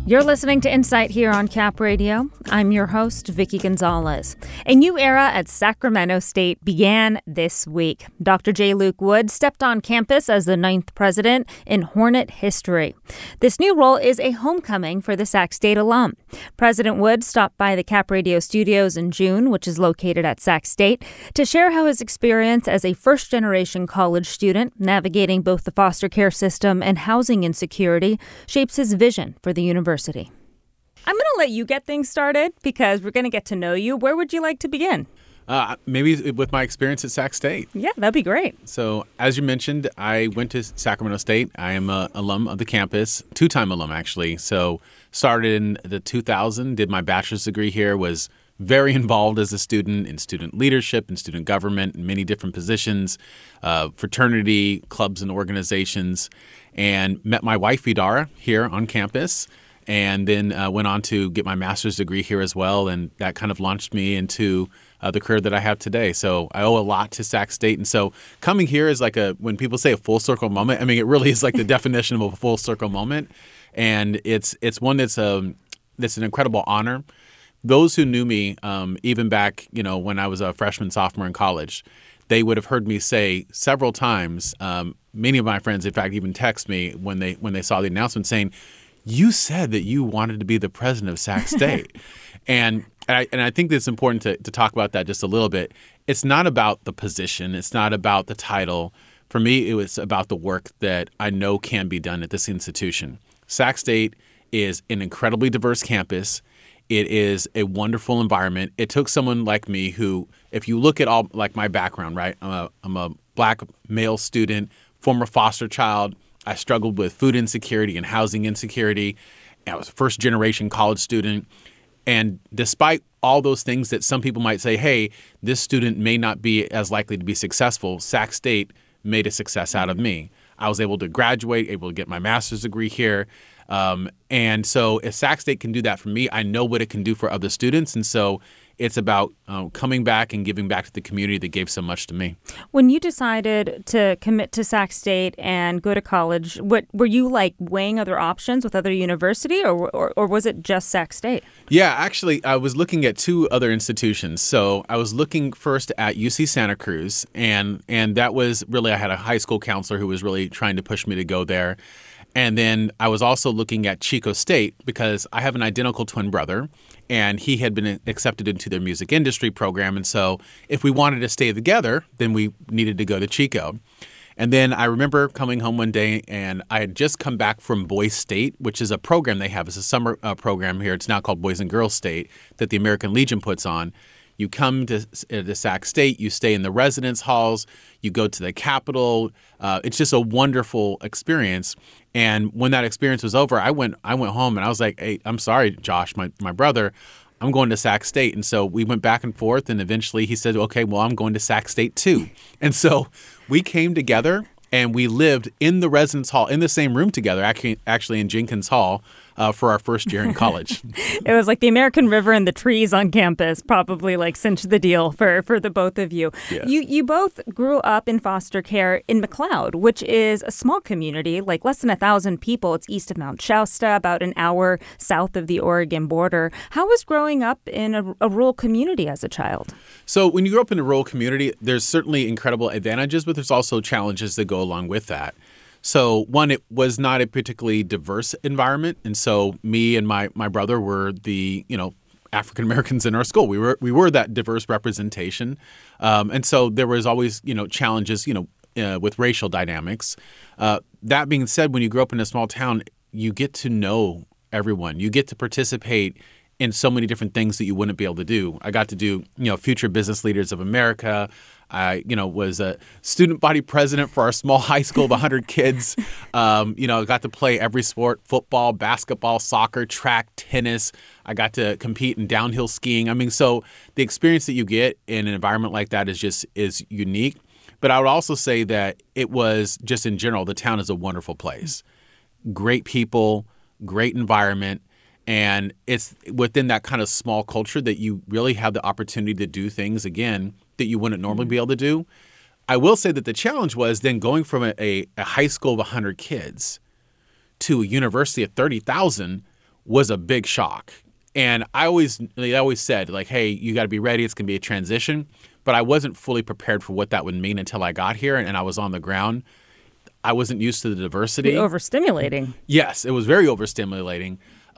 You're listening to Insight here on Cap Radio. I'm your host, Vicky Gonzalez. A new era at Sacramento State began this week. Dr. J. Luke Wood stepped on campus as the 9th president in Hornet history. This new role is a homecoming for the Sac State alum. President Wood stopped by the Cap Radio studios in June, which is located at Sac State, to share how his experience as a first-generation college student navigating both the foster care system and housing insecurity shapes his vision for the university. I'm going to let you get things started because we're going to get to know you. Where would you like to begin? Maybe with my experience at Sac State. Yeah, that'd be great. So, as you mentioned, I went to Sacramento State. I am an alum of the campus, two-time alum, actually. So, started in the 2000, did my bachelor's degree here, was very involved as a student in student leadership and student government in many different positions, fraternity, clubs and organizations, and met my wife, Vidara, here on campus. And then went on to get my master's degree here as well, and that kind of launched me into the career that I have today. So I owe a lot to Sac State, and so coming here is like when people say a full circle moment, I mean, it really is like the definition of a full circle moment, and it's one that's an incredible honor. Those who knew me, even back, when I was a freshman, sophomore in college, they would have heard me say several times. Many of my friends, in fact, even text me when they saw the announcement saying, "You said that you wanted to be the president of Sac State." and I think it's important to talk about that just a little bit. It's not about the position. It's not about the title. For me, it was about the work that I know can be done at this institution. Sac State is an incredibly diverse campus. It is a wonderful environment. It took someone like me who, if you look at all like my background, right? I'm a black male student, former foster child. I struggled with food insecurity and housing insecurity. I was a first-generation college student. And despite all those things that some people might say, hey, this student may not be as likely to be successful, Sac State made a success out of me. I was able to graduate, able to get my master's degree here. And so if Sac State can do that for me, I know what it can do for other students. And so it's about coming back and giving back to the community that gave so much to me. When you decided to commit to Sac State and go to college, were you like weighing other options with other university or was it just Sac State? Yeah, actually, I was looking at two other institutions. So I was looking first at UC Santa Cruz, and that was really, I had a high school counselor who was really trying to push me to go there. And then I was also looking at Chico State because I have an identical twin brother, and he had been accepted into their music industry program. And so if we wanted to stay together, then we needed to go to Chico. And then I remember coming home one day, and I had just come back from Boys State, which is a program they have. It's a summer program here. It's now called Boys and Girls State that the American Legion puts on. You come to Sac State, you stay in the residence halls, you go to the Capitol. It's just a wonderful experience. And when that experience was over, I went home and I was like, hey, I'm sorry, Josh, my brother, I'm going to Sac State. And so we went back and forth, and eventually he said, okay, well, I'm going to Sac State too. And so we came together and we lived in the residence hall in the same room together, actually in Jenkins Hall, for our first year in college. It was like the American River and the trees on campus probably like cinched the deal for the both of you. Yes. You both grew up in foster care in McLeod, which is a small community, like less than 1,000 people. It's east of Mount Shasta, about an hour south of the Oregon border. How was growing up in a rural community as a child? So when you grow up in a rural community, there's certainly incredible advantages, but there's also challenges that go along with that. So one, it was not a particularly diverse environment. And so me and my brother were the, African Americans in our school. We were that diverse representation. And so there was always, challenges, with racial dynamics. That being said, when you grow up in a small town, you get to know everyone. You get to participate in so many different things that you wouldn't be able to do. I got to do, Future Business Leaders of America. I, was a student body president for our small high school of 100 kids. I got to play every sport: football, basketball, soccer, track, tennis. I got to compete in downhill skiing. I mean, so the experience that you get in an environment like that is unique. But I would also say that it was just in general, the town is a wonderful place. Great people, great environment. And it's within that kind of small culture that you really have the opportunity to do things, again, that you wouldn't normally be able to do. I will say that the challenge was then going from a high school of 100 kids to a university of 30,000 was a big shock. And they always said, like, hey, you got to be ready. It's going to be a transition. But I wasn't fully prepared for what that would mean until I got here and I was on the ground. I wasn't used to the diversity. Overstimulating. Yes, it was very overstimulating.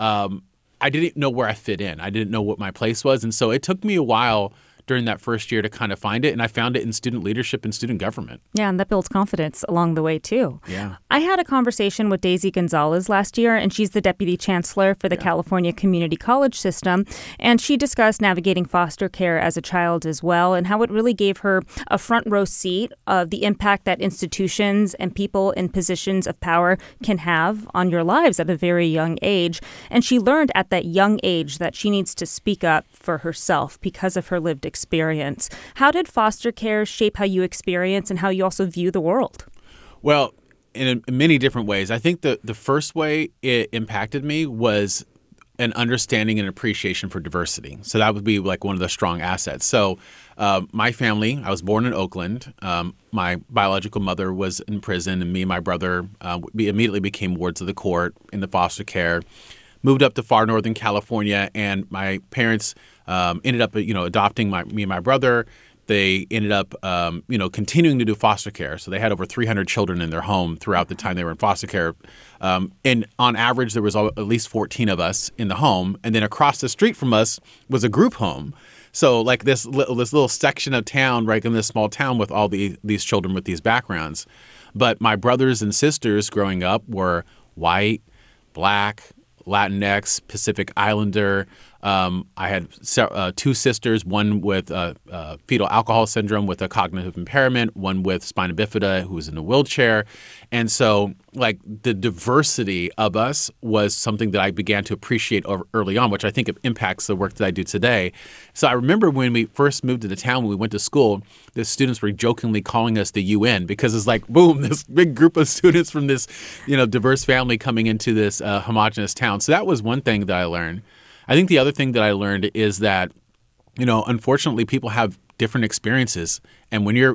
I didn't know where I fit in. I didn't know what my place was. And so it took me a while during that first year to kind of find it. And I found it in student leadership and student government. Yeah, and that builds confidence along the way, too. Yeah. I had a conversation with Daisy Gonzalez last year, and she's the deputy chancellor for the California Community College System. And she discussed navigating foster care as a child as well, and how it really gave her a front row seat of the impact that institutions and people in positions of power can have on your lives at a very young age. And she learned at that young age that she needs to speak up for herself because of her lived experience. How did foster care shape how you experience and how you also view the world? Well, in many different ways. I think the first way it impacted me was an understanding and appreciation for diversity. So that would be like one of the strong assets. So my family, I was born in Oakland. My biological mother was in prison, and me and my brother we immediately became wards of the court in the foster care. Moved up to far northern California, and my parents ended up, adopting me and my brother. They ended up, continuing to do foster care. So they had over 300 children in their home throughout the time they were in foster care. And on average, there was at least 14 of us in the home. And then across the street from us was a group home. So like this little section of town, right, in this small town with all these children with these backgrounds. But my brothers and sisters growing up were white, Black, Latinx, Pacific Islander. I had two sisters, one with fetal alcohol syndrome with a cognitive impairment, one with spina bifida who was in a wheelchair. And so like the diversity of us was something that I began to appreciate early on, which I think impacts the work that I do today. So I remember when we first moved to the town, when we went to school, the students were jokingly calling us the UN because it's like, boom, this big group of students from this, diverse family coming into this homogenous town. So that was one thing that I learned. I think the other thing that I learned is that, unfortunately, people have different experiences, and when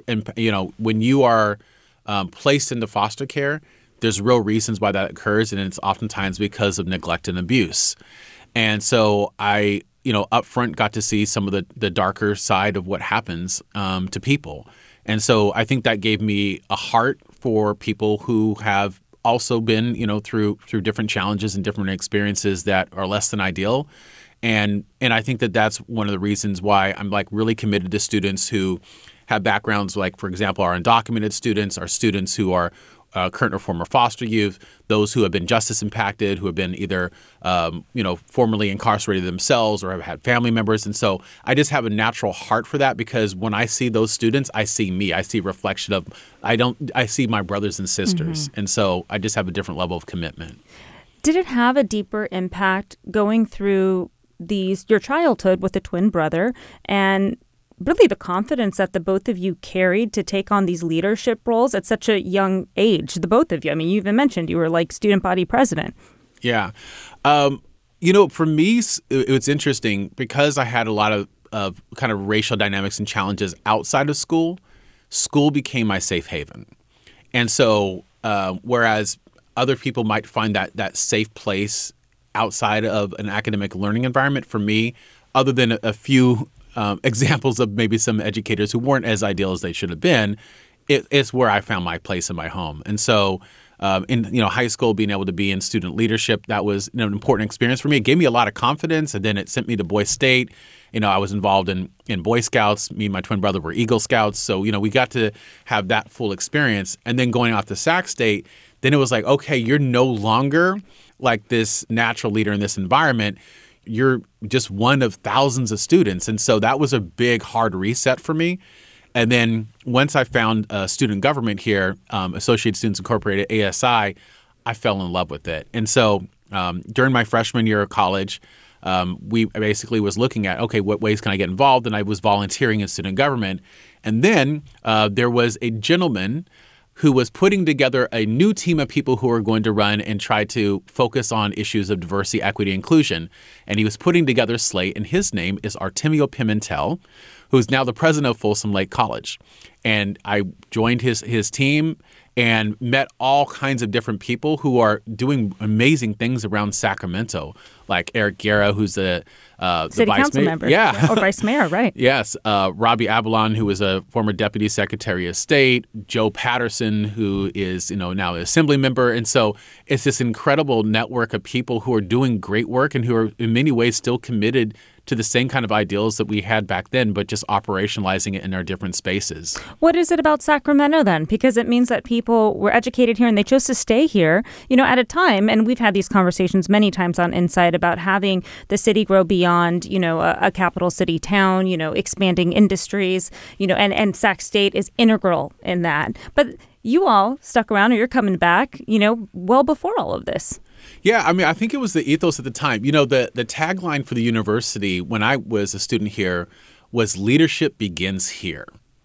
you are placed into foster care, there's real reasons why that occurs, and it's oftentimes because of neglect and abuse. And so I, up front got to see some of the darker side of what happens to people, and so I think that gave me a heart for people who have also been, through different challenges and different experiences that are less than ideal. And I think that that's one of the reasons why I'm like really committed to students who have backgrounds like, for example, our undocumented students, our students who are current or former foster youth, those who have been justice impacted, who have been either, formerly incarcerated themselves or have had family members. And so I just have a natural heart for that because when I see those students, I see me. I see a reflection of I see my brothers and sisters. Mm-hmm. And so I just have a different level of commitment. Did it have a deeper impact going through your childhood with a twin brother and really the confidence that the both of you carried to take on these leadership roles at such a young age, the both of you? I mean, you even mentioned you were like student body president. Yeah. For me, it's interesting because I had a lot of kind of racial dynamics and challenges outside of school. School became my safe haven. And so whereas other people might find that safe place outside of an academic learning environment, for me, other than a few examples of maybe some educators who weren't as ideal as they should have been, it's where I found my place in my home. And so in high school, being able to be in student leadership, that was an important experience for me. It gave me a lot of confidence, and then it sent me to Boy State. I was involved in Boy Scouts. Me and my twin brother were Eagle Scouts. So, we got to have that full experience. And then going off to Sac State, then it was like, okay, you're no longer like this natural leader in this environment. You're just one of thousands of students. And so that was a big, hard reset for me. And then once I found student government here, Associated Students Incorporated, ASI, I fell in love with it. And so during my freshman year of college, we basically was looking at, okay, what ways can I get involved? And I was volunteering in student government. And then there was a gentleman who was putting together a new team of people who were going to run and try to focus on issues of diversity, equity, inclusion. And he was putting together a slate, and his name is Artemio Pimentel, who's now the president of Folsom Lake College. And I joined his team, and met all kinds of different people who are doing amazing things around Sacramento, like Eric Guerra, who's the city vice council mayor. member. Yeah. Or vice mayor, right. Yes. Robbie Abalon, who was a former deputy secretary of state, Joe Patterson, who is, now an assembly member. And so it's this incredible network of people who are doing great work and who are in many ways still committed to the same kind of ideals that we had back then, but just operationalizing it in our different spaces. What is it about Sacramento then? Because it means that people were educated here and they chose to stay here, at a time, and we've had these conversations many times on Insight about having the city grow beyond, a capital city town, expanding industries, and Sac State is integral in that. But you all stuck around, or you're coming back, well before all of this. Yeah, I think it was the ethos at the time. The tagline for the university when I was a student here was "Leadership begins here."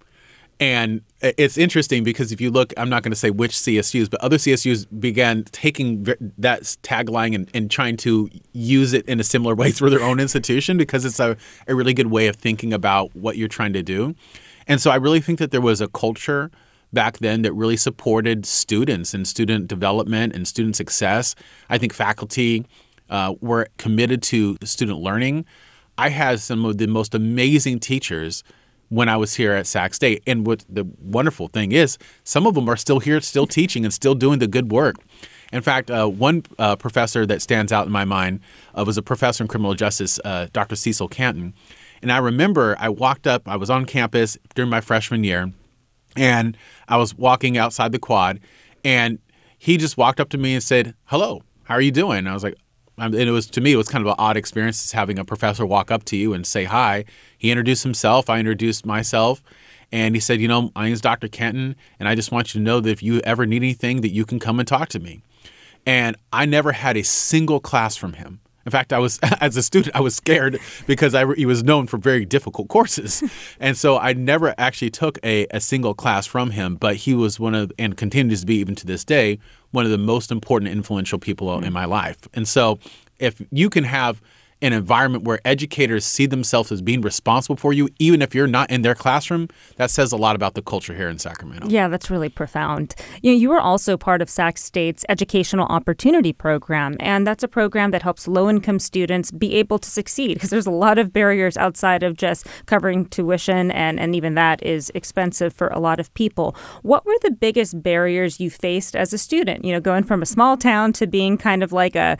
And it's interesting because if you look, I'm not going to say which CSUs, but other CSUs began taking that tagline and trying to use it in a similar way through their own institution because it's a really good way of thinking about what you're trying to do. And so I really think that there was a culture back then that really supported students and student development and student success. I think faculty were committed to student learning. I had some of the most amazing teachers when I was here at Sac State. And what the wonderful thing is, some of them are still here, still teaching and still doing the good work. In fact, one professor that stands out in my mind was a professor in criminal justice, Dr. Cecil Canton. And I remember I walked up, I was on campus during my freshman year, and I was walking outside the quad, and he just walked up to me and said, "Hello, how are you doing?" And I was like, and it was kind of an odd experience having a professor walk up to you and say hi. He introduced himself. I introduced myself. And he said, my name is Dr. Kenton, and I just want you to know that if you ever need anything, that you can come and talk to me. And I never had a single class from him. In fact, as a student, I was scared because he was known for very difficult courses. And so I never actually took a single class from him, but he was and continues to be even to this day, one of the most important, influential people in my life. And so if you can have an environment where educators see themselves as being responsible for you, even if you're not in their classroom, that says a lot about the culture here in Sacramento. Yeah, that's really profound. You were also part of Sac State's Educational Opportunity Program, and that's a program that helps low-income students be able to succeed because there's a lot of barriers outside of just covering tuition, and even that is expensive for a lot of people. What were the biggest barriers you faced as a student, going from a small town to being kind of like a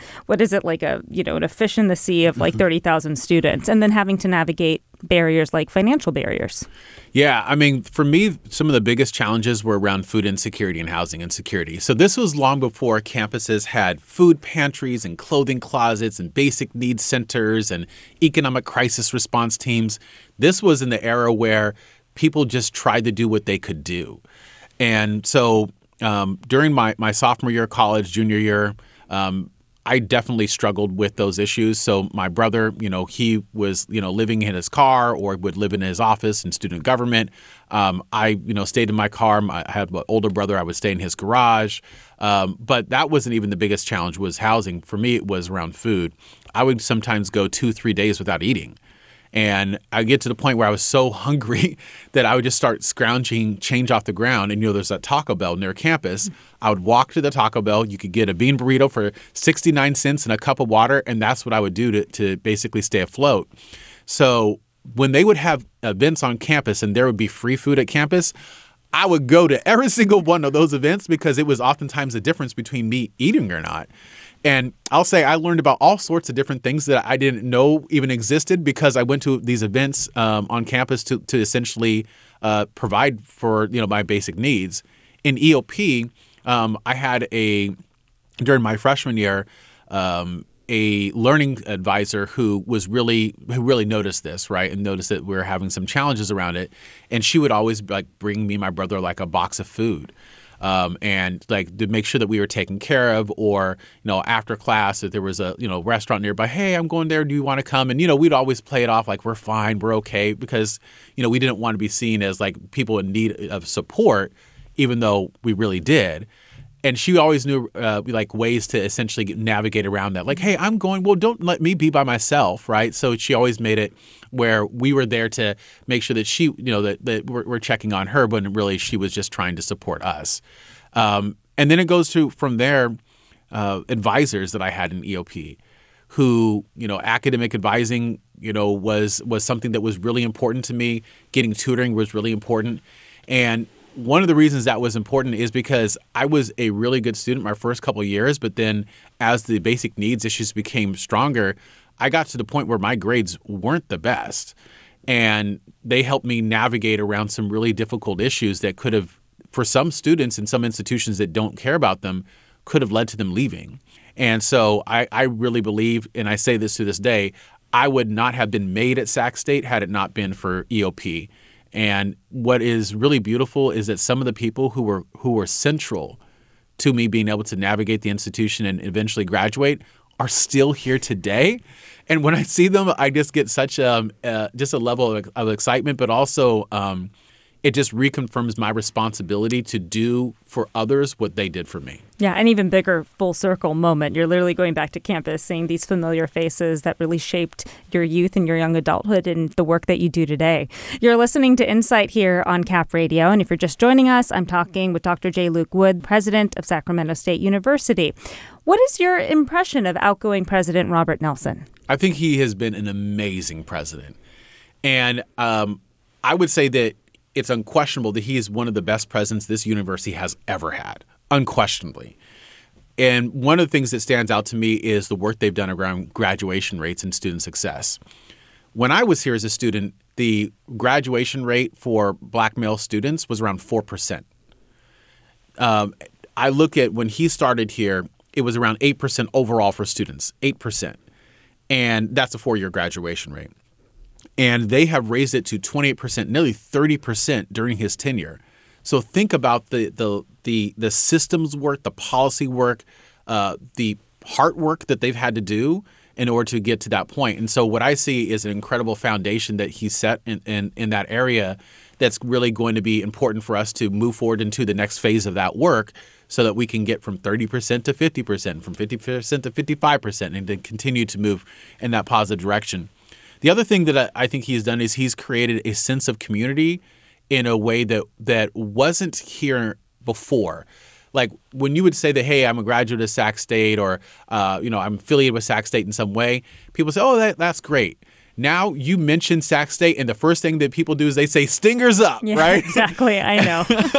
fish in the sea of like 30,000 students, and then having to navigate barriers like financial barriers? Yeah, for me, some of the biggest challenges were around food insecurity and housing insecurity. So this was long before campuses had food pantries and clothing closets and basic needs centers and economic crisis response teams. This was in the era where people just tried to do what they could do. And so during my sophomore year of college, junior year, I definitely struggled with those issues. So my brother, he was, living in his car or would live in his office in student government. I, stayed in my car. I had an older brother. I would stay in his garage. But that wasn't even the biggest challenge was housing. For me, it was around food. I would sometimes go 2-3 days without eating. And I get to the point where I was so hungry that I would just start scrounging change off the ground. And, there's that Taco Bell near campus. I would walk to the Taco Bell. You could get a bean burrito for 69 cents and a cup of water. And that's what I would do to basically stay afloat. So when they would have events on campus and there would be free food at campus, I would go to every single one of those events because it was oftentimes the difference between me eating or not. And I'll say I learned about all sorts of different things that I didn't know even existed because I went to these events on campus to essentially provide for my basic needs. In EOP, I had during my freshman year a learning advisor who really noticed this, right, and noticed that we were having some challenges around it. And she would always bring me and my brother a box of food. And to make sure that we were taken care of, or after class if there was a restaurant nearby, hey, I'm going there, do you want to come? And we'd always play it off like we're fine, we're okay, because we didn't want to be seen as people in need of support, even though we really did. And she always knew ways to essentially navigate around that. Like, hey, I'm going, well, don't let me be by myself, right? So she always made it where we were there to make sure that she, that we're checking on her, but really she was just trying to support us. And then it goes to, from there, advisors that I had in EOP who, academic advising, was something that was really important to me. Getting tutoring was really important. And one of the reasons that was important is because I was a really good student my first couple of years, but then as the basic needs issues became stronger, I got to the point where my grades weren't the best. And they helped me navigate around some really difficult issues that could have, for some students in some institutions that don't care about them, could have led to them leaving. And so I really believe, and I say this to this day, I would not have been made at Sac State had it not been for EOP. And what is really beautiful is that some of the people who were central to me being able to navigate the institution and eventually graduate are still here today. And when I see them, I just get such just a level of excitement, but also it just reconfirms my responsibility to do for others what they did for me. Yeah, an even bigger full circle moment. You're literally going back to campus, seeing these familiar faces that really shaped your youth and your young adulthood and the work that you do today. You're listening to Insight here on Cap Radio. And if you're just joining us, I'm talking with Dr. J. Luke Wood, president of Sacramento State University. What is your impression of outgoing President Robert Nelson? I think he has been an amazing president. And I would say that it's unquestionable that he is one of the best presidents this university has ever had, unquestionably. And one of the things that stands out to me is the work they've done around graduation rates and student success. When I was here as a student, the graduation rate for black male students was around 4%. I look at when he started here, it was around 8% overall for students, 8%. And that's a 4-year graduation rate. And they have raised it to 28%, nearly 30% during his tenure. So think about the systems work, the policy work, the heart work that they've had to do in order to get to that point. And so what I see is an incredible foundation that he set in that area that's really going to be important for us to move forward into the next phase of that work so that we can get from 30% to 50%, from 50% to 55%, and to continue to move in that positive direction. The other thing that I think he's done is he's created a sense of community in a way that wasn't here before. Like when you would say that, hey, I'm a graduate of Sac State or, I'm affiliated with Sac State in some way, people say, oh, that's great. Now you mention Sac State, and the first thing that people do is they say "Stingers up," right? Exactly, I know.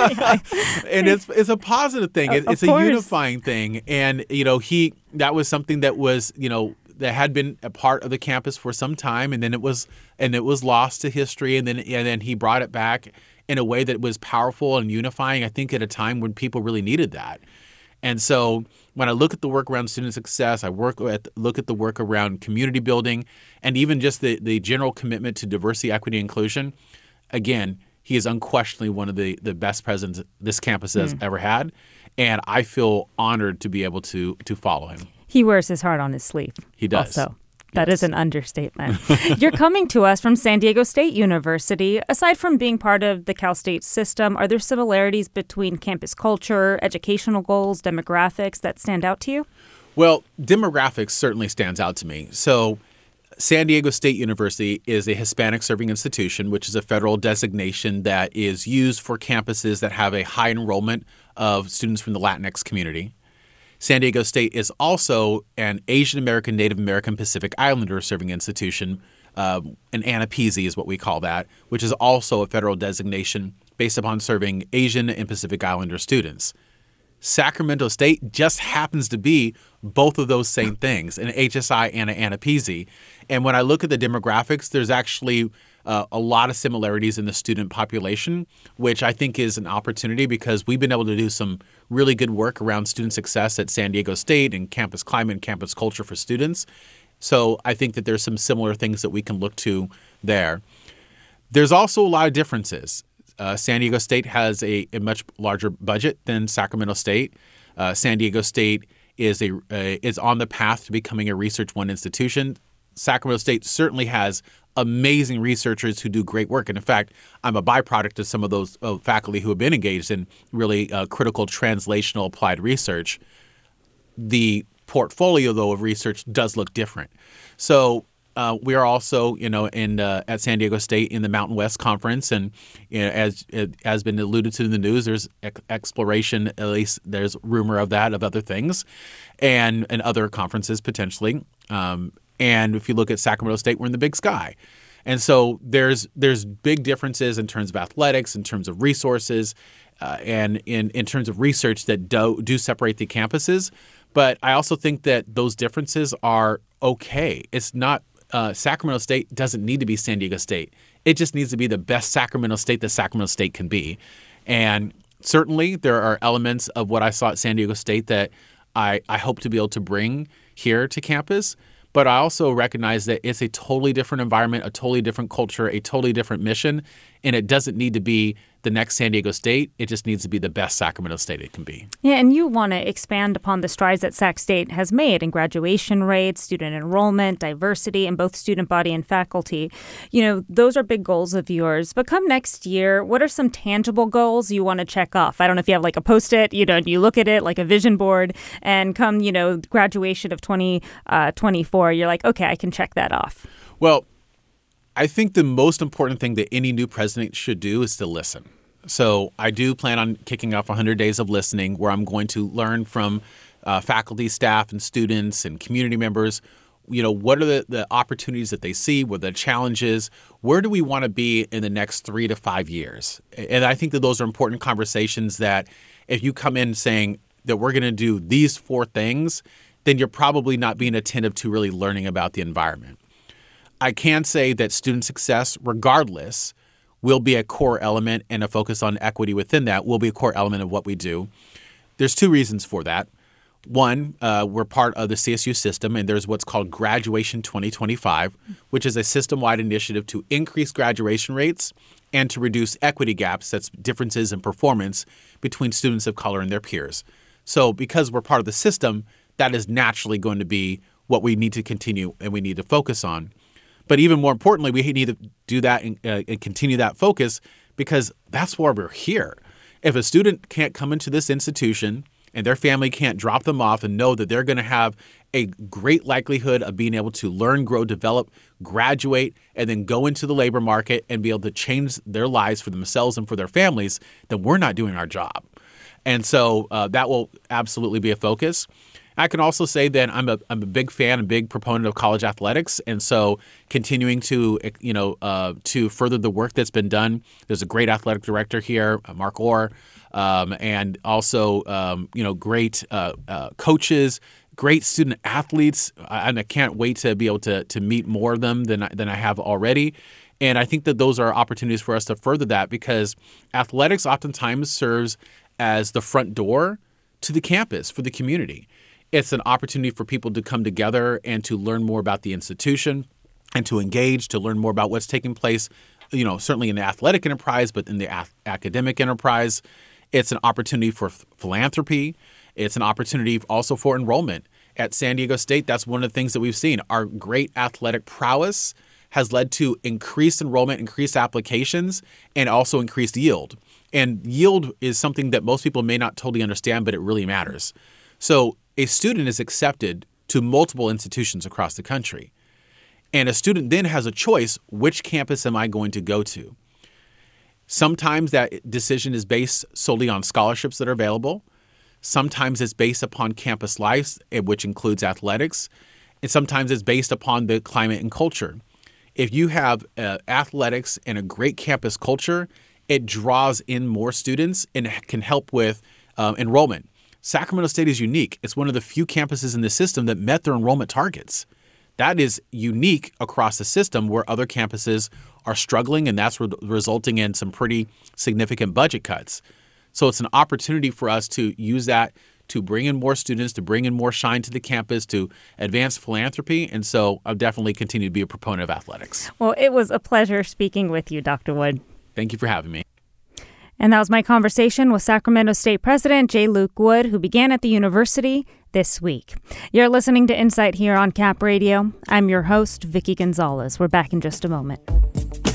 And it's a positive thing. It's a unifying thing, and that was something that was that had been a part of the campus for some time, and then it was lost to history, and then he brought it back in a way that was powerful and unifying. I think at a time when people really needed that. And so when I look at the work around student success, I look at the work around community building, and even just the general commitment to diversity, equity, inclusion. Again, he is unquestionably one of the best presidents this campus has ever had, and I feel honored to be able to follow him. He wears his heart on his sleeve. He does. Also. That is an understatement. You're coming to us from San Diego State University. Aside from being part of the Cal State system, are there similarities between campus culture, educational goals, demographics that stand out to you? Well, demographics certainly stands out to me. So San Diego State University is a Hispanic serving institution, which is a federal designation that is used for campuses that have a high enrollment of students from the Latinx community. San Diego State is also an Asian American, Native American, Pacific Islander serving institution. An ANAPISI is what we call that, which is also a federal designation based upon serving Asian and Pacific Islander students. Sacramento State just happens to be both of those same things, an HSI and an ANAPISI. And when I look at the demographics, there's actually a lot of similarities in the student population, which I think is an opportunity because we've been able to do some really good work around student success at San Diego State and campus climate and campus culture for students. So I think that there's some similar things that we can look to there. There's also a lot of differences. San Diego State has a much larger budget than Sacramento State. San Diego State is on the path to becoming a Research One institution. Sacramento State certainly has amazing researchers who do great work. And in fact, I'm a byproduct of some of those faculty who have been engaged in really critical translational applied research. The portfolio, though, of research does look different. So we are also, at San Diego State in the Mountain West Conference, and as it has been alluded to in the news, there's exploration. At least there's rumor of that, of other things, and other conferences potentially. And if you look at Sacramento State, we're in the Big Sky. And so there's big differences in terms of athletics, in terms of resources, and in terms of research that do separate the campuses. But I also think that those differences are okay. It's not Sacramento State doesn't need to be San Diego State. It just needs to be the best Sacramento State that Sacramento State can be. And certainly there are elements of what I saw at San Diego State that I hope to be able to bring here to campus. But I also recognize that it's a totally different environment, a totally different culture, a totally different mission, and it doesn't need to be the next San Diego State. It just needs to be the best Sacramento State it can be. Yeah, and you want to expand upon the strides that Sac State has made in graduation rates, student enrollment, diversity in both student body and faculty. Those are big goals of yours. But come next year, what are some tangible goals you want to check off? I don't know if you have like a Post-it, and you look at it like a vision board, and come, graduation of 2024, you're like, okay, I can check that off. Well, I think the most important thing that any new president should do is to listen. So I do plan on kicking off 100 days of listening, where I'm going to learn from faculty, staff, and students and community members. What are the opportunities that they see? What are the challenges? Where do we want to be in the next 3 to 5 years? And I think that those are important conversations that if you come in saying that we're going to do these 4 things, then you're probably not being attentive to really learning about the environment. I can say that student success, regardless, will be a core element, and a focus on equity within that will be a core element of what we do. There's 2 reasons for that. One, we're part of the CSU system, and there's what's called Graduation 2025, which is a system-wide initiative to increase graduation rates and to reduce equity gaps, that's differences in performance between students of color and their peers. So because we're part of the system, that is naturally going to be what we need to continue and we need to focus on. But even more importantly, we need to do that and continue that focus, because that's why we're here. If a student can't come into this institution and their family can't drop them off and know that they're going to have a great likelihood of being able to learn, grow, develop, graduate, and then go into the labor market and be able to change their lives for themselves and for their families, then we're not doing our job. And so that will absolutely be a focus. I can also say that I'm a big fan, a big proponent of college athletics, and so continuing to further the work that's been done. There's a great athletic director here, Mark Orr, and also great coaches, great student athletes, and I can't wait to be able to meet more of them than I have already. And I think that those are opportunities for us to further that, because athletics oftentimes serves as the front door to the campus for the community. It's an opportunity for people to come together and to learn more about the institution and to engage, to learn more about what's taking place, certainly in the athletic enterprise, but in the academic enterprise. It's an opportunity for philanthropy. It's an opportunity also for enrollment. At San Diego State, that's one of the things that we've seen. Our great athletic prowess has led to increased enrollment, increased applications, and also increased yield. And yield is something that most people may not totally understand, but it really matters. So a student is accepted to multiple institutions across the country. And a student then has a choice, which campus am I going to go to? Sometimes that decision is based solely on scholarships that are available. Sometimes it's based upon campus life, which includes athletics. And sometimes it's based upon the climate and culture. If you have athletics and a great campus culture, it draws in more students and can help with enrollment. Sacramento State is unique. It's one of the few campuses in the system that met their enrollment targets. That is unique across the system, where other campuses are struggling, and that's resulting in some pretty significant budget cuts. So it's an opportunity for us to use that to bring in more students, to bring in more shine to the campus, to advance philanthropy. And so I'll definitely continue to be a proponent of athletics. Well, it was a pleasure speaking with you, Dr. Wood. Thank you for having me. And that was my conversation with Sacramento State President J. Luke Wood, who began at the university this week. You're listening to Insight here on Cap Radio. I'm your host, Vicki Gonzalez. We're back in just a moment.